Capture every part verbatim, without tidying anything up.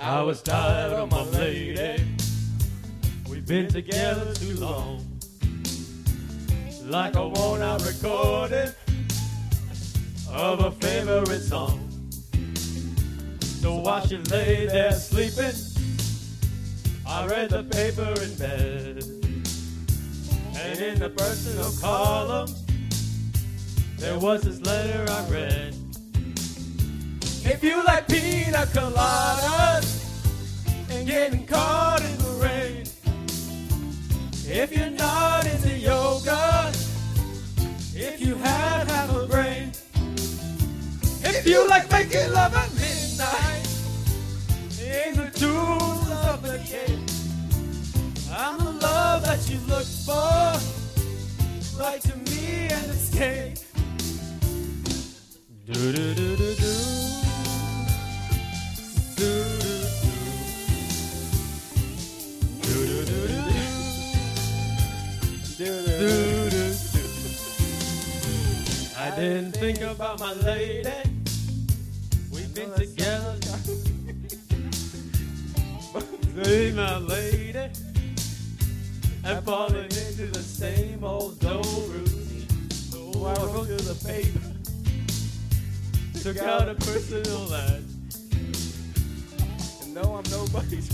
I was tired of my lady. We've been together too long. Like a worn-out recording of a favorite song. So while she lay there sleeping, I read the paper in bed. And in the personal column, there was this letter I read. If you like pina coladas and getting caught in the rain, if you're not into yoga, if you have half a brain, if you like making love at midnight in the tunes of the game, I'm the love that you look for. Write to me and escape. Do do do do do. Do do do do. Do do do do. I didn't think about my lady. We've been together. Hey, my lady. And falling into the same old dull routine. So I wrote to the paper, took out a personal ad. And no, I'm nobody's.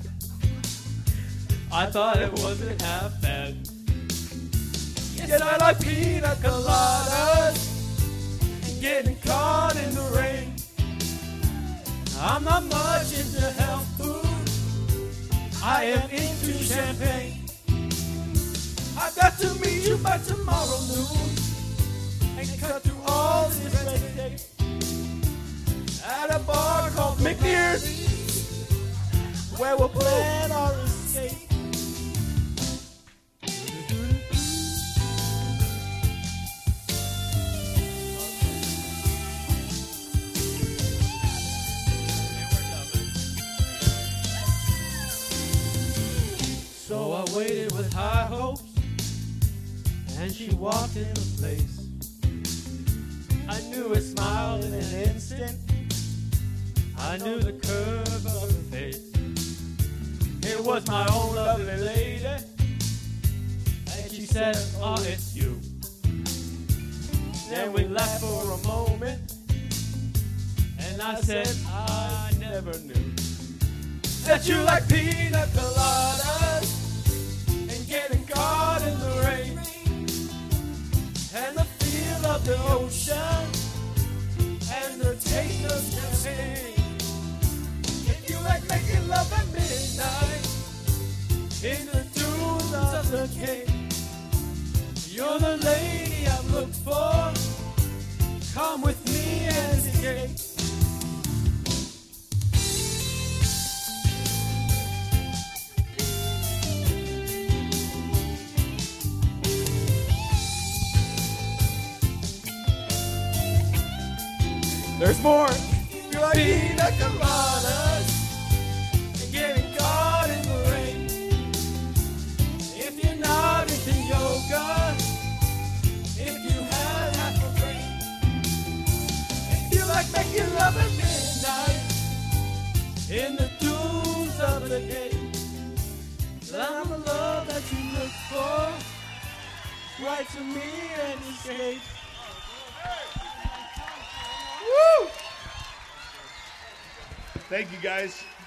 I thought it wasn't half bad. Yet I like pina coladas and getting caught in the rain. I'm not much into health food. I am into champagne. I've got to meet you by tomorrow noon and cut through all this red tape at a bar called McNear's, where we'll plan our escape. So I waited with high hopes, and she walked into place. I knew her smile in an instant. I knew the curve of her face. It was my own lovely lady. And she said, oh, it's you. Then we laughed for a moment, and I said, I never knew that you like pina coladas and getting caught in the rain. And the feel of the ocean and the taste of champagne. If you like making love at midnight in the dunes of the cave, you're the lady I've looked for. Come with me and escape. There's more. You like pina coladas and getting caught in the rain. If you're not into yoga, if you have half a brain, if you like making love at midnight in the dunes of the game, then I'm the love that you look for. Write to me and escape. Woo! Thank you, guys.